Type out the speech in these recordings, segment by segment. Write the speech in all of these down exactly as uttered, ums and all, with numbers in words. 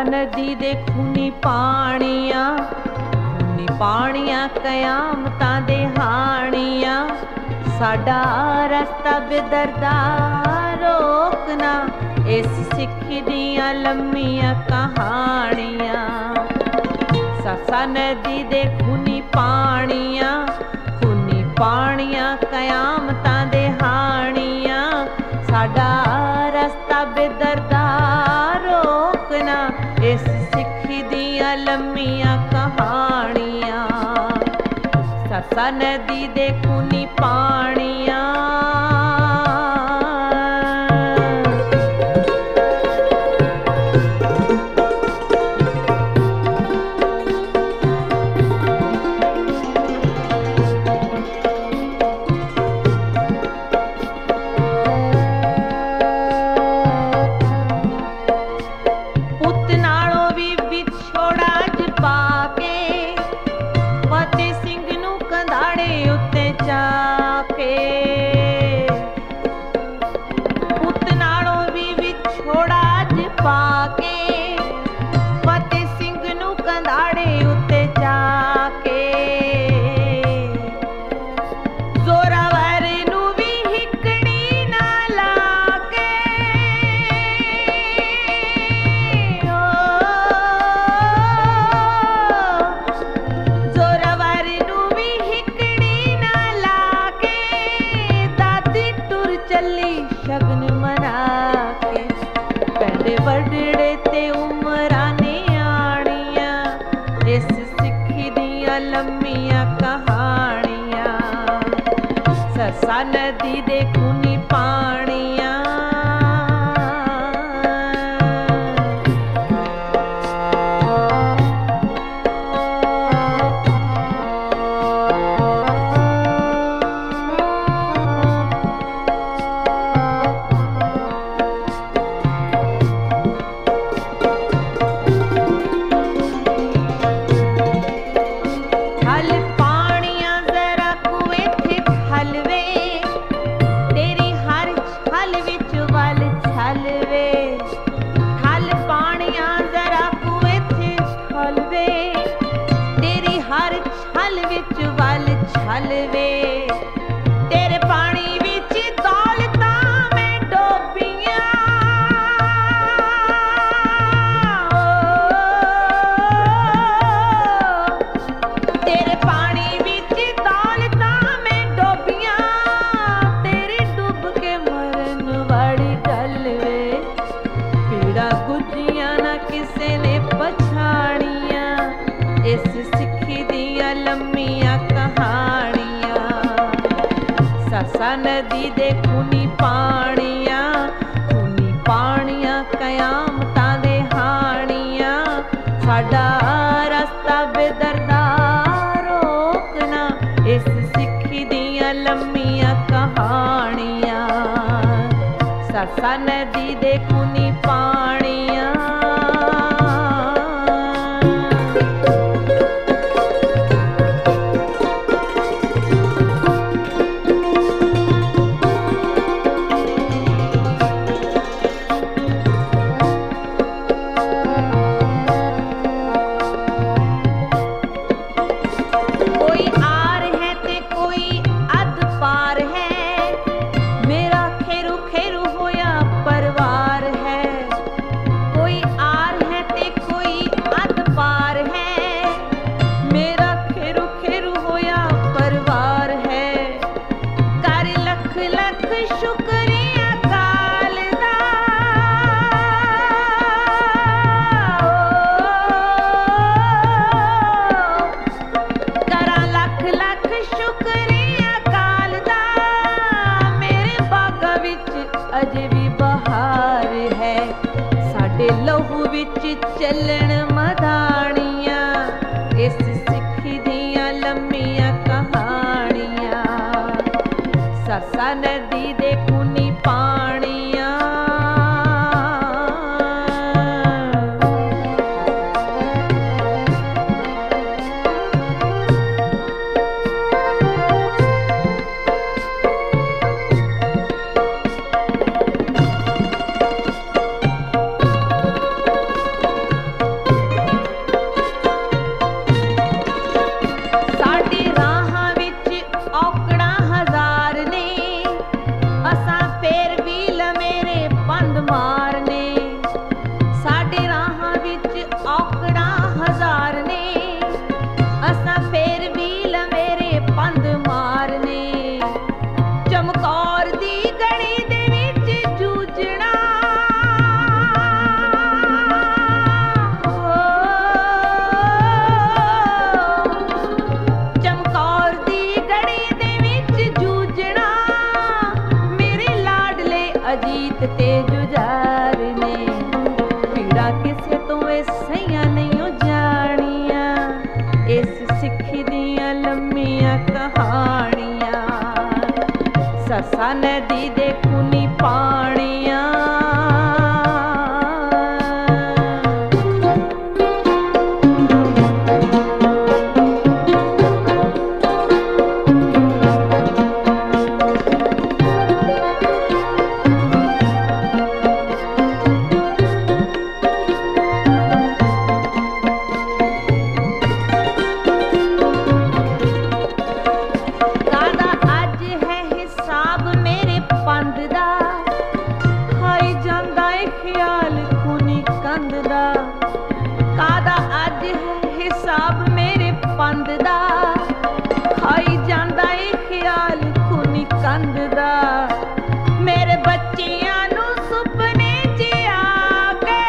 नदी दे खूनी पानियां, खूनी पानियां कयामतां दे हानियां। साडा रस्ता बेदरदा रोकना, इस सिख दियां लम्मियां कहानियां। ससा नदी दे खूनी पानियां, खूनी पानियां कयामतां दे हानियां। साडा रस्ता बेदरदा रोकना, इस सिख दियां लम्मियां कहानियां। ससा नदी दे खूनी पानियां। लम्मियां कहानियां। ससा नदी दे खूनी पानियां। तेरे पानी विच दौलतां मैं डोबियां। तेरे पानी विच दौलतां मैं डोबियां। तेरी डुब के मरन वाली गल वे, पीड़ा गुजियां ना किसे ने पछाणियां। इस सिक्खी दियां लम्मियां कहानियां। ससा नदी दे खूनी पानियां, खूनी पानियां कयामतां दे हानियां। साडा रस्ता बेदरदा रोकना, इस सिख दियां लम्मियां कहानियां। ससा नदी दे खूनी पानियां। चलन मदानियां, इस सिख दियां लम्मियां कहानियां। ससा नदी दे खूनी पानियां। ਪ੍ਰੀਤ ਤੇ ਜੁਝਾਰ ਨੇ। ਪੀੜਾ ਕਿਸੇ ਤੋਂ ਐਸੀਆਂ ਨਹੀਂ ਉਹ ਜਾਣੀਆਂ, ਇਸ ਸਿੱਖੀ ਦੀਆਂ ਲੰਮੀਆਂ ਕਹਾਣੀਆਂ। ਸਰਸਾ ਨਦੀ ਦੇ ਖੂਨੀ ਪਾਣੀਆਂ, ਕਾਦਾ ਅੱਜ ਹੈ ਹਿਸਾਬ ਮੇਰੇ ਪੰਧ ਦਾ, ਖਾਈ ਜਾਂਦਾ ਏ ਖਿਆਲ ਖੂਨੀ ਕੰਧ ਦਾ। ਮੇਰੇ ਬੱਚਿਆਂ ਨੂੰ ਸੁਪਨੇ ਚ ਆ ਕੇ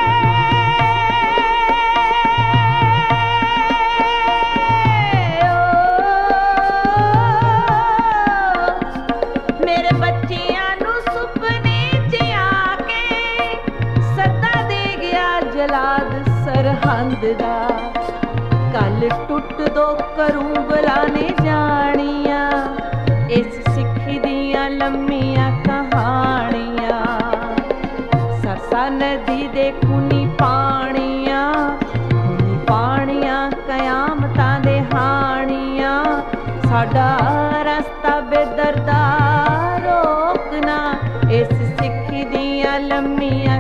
ਮੇਰੇ ਬੱਚਿਆਂ ਨੂੰ ਸੁਪਨੇ ਚ ਆ ਕੇ ਸੱਦਾ ਦੇ ਗਿਆ ਜਲਾਦ ਸਰਹੰਦ ਦਾ। ਕੱਲ ਟੁੱਟ ਦੋ ਕਰੂੰ ਬਲਾਨੇ ਜਾਣੀਆਂ, ਇਸ ਸਿੱਖੀ ਦੀਆਂ ਲੰਮੀਆਂ ਕਹਾਣੀਆਂ। ਸਰਸਾ ਨਦੀ ਦੇ ਖੂਨੀ ਪਾਣੀਆਂ, ਖੂਨੀ ਪਾਣੀਆਂ ਕਿਆਮਤਾਂ ਦੇ ਹਾਣੀਆਂ। ਸਾਡਾ ਰਸਤਾ ਬੇਦਰਦਾ ਰੋਕਣਾ, ਇਸ ਸਿੱਖੀ ਦੀਆਂ ਲੰਮੀਆਂ